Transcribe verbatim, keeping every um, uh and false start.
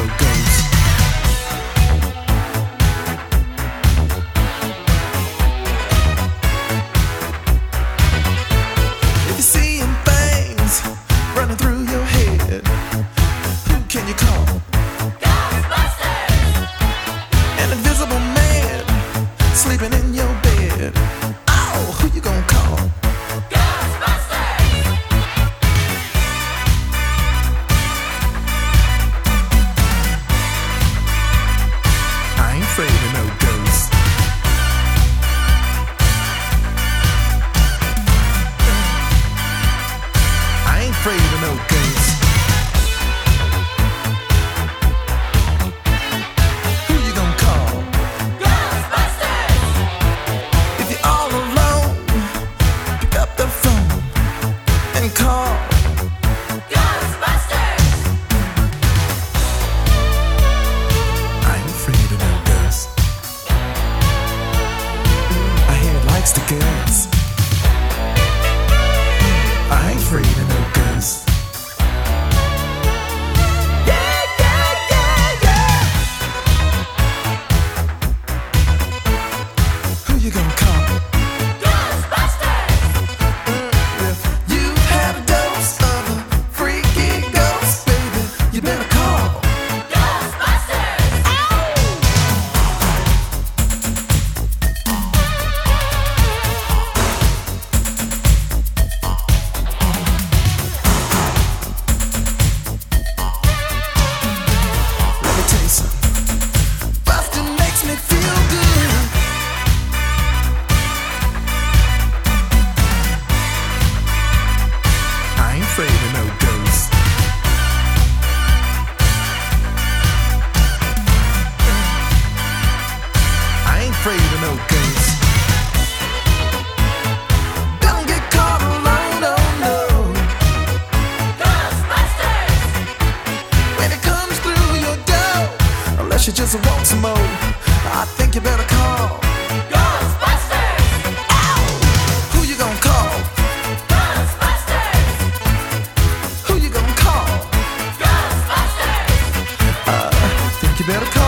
ghosts. If you're seeing things running through your head, who can you call? Ghostbusters! An invisible man sleeping in your bed. Oh, who you gonna call? Ghostbusters! I ain't afraid of no ghosts. I ain't afraid of no ghosts. Who you gonna call? Ghostbusters! If you're all alone, pick up the phone and call. Ghostbusters! I ain't afraid of no ghosts. I hear it likes the girls. I ain't afraid of no ghosts. Yeah, yeah, yeah, yeah. Who you gonna call? Ghostbusters! If you've had a dose of a freaky ghost, baby, you better call. Ghostbusters! Let me tell you something. Bustin' makes me feel good. I ain't afraid of no ghosts. I ain't afraid of no ghosts. Don't get caught alone, oh no. Ghostbusters! When it comes through your door, unless you just want some more, I think you better call. Ghostbusters! Ow! Who you gonna call? Ghostbusters! Who you gonna call? Ghostbusters! I think you better call.